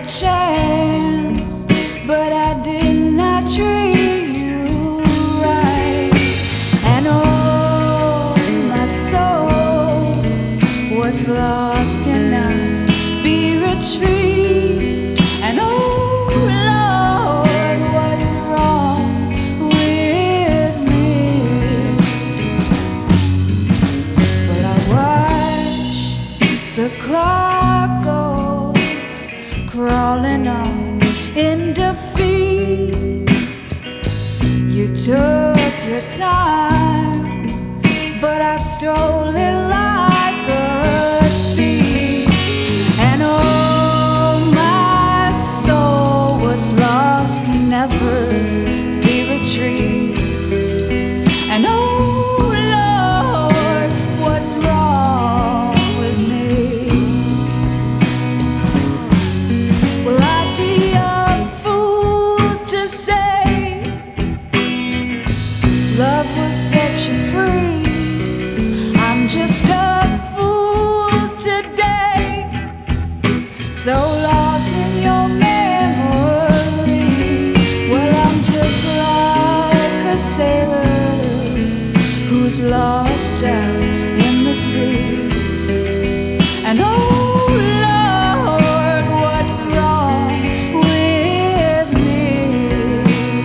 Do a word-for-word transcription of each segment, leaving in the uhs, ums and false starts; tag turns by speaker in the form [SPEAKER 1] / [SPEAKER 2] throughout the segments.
[SPEAKER 1] chance, but I did not treat you right. And oh, my soul, what's lost cannot be retrieved. And oh Lord, what's wrong with me? But I watch the clock go crawling on in defeat. You took your time, but I stole it like a thief. And oh, my soul, what's lost can never be retrieved. And oh Lord, what's wrong with me? Well, I'd be a fool to say love will set you free. I'm just a fool today, so lost in your memory. Well, I'm just like a sailor who's lost out in the sea. And oh Lord, what's wrong with me?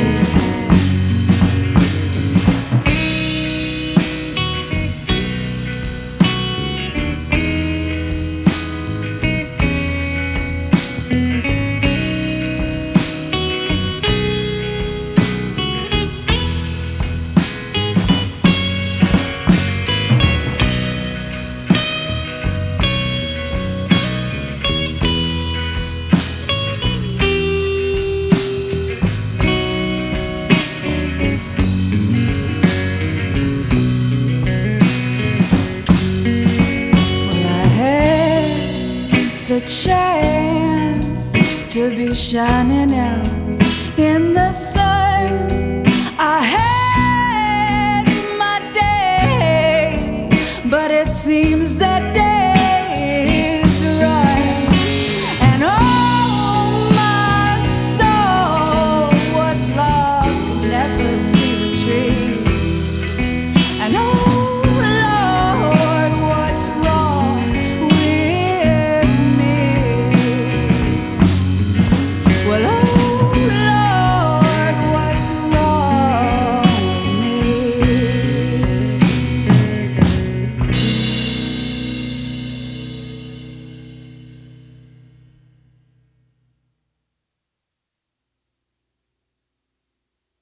[SPEAKER 1] The chance to be shining out in the sun. I had my day, but it seems that day